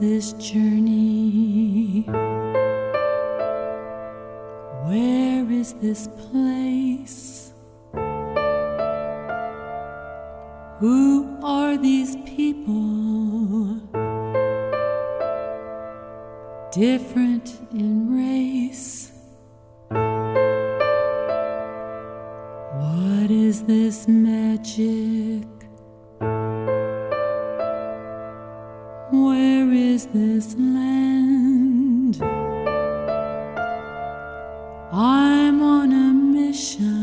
this journey? Where is this place? Who are these people? Different in race. What is this magic? Where is this land? I'm on a mission.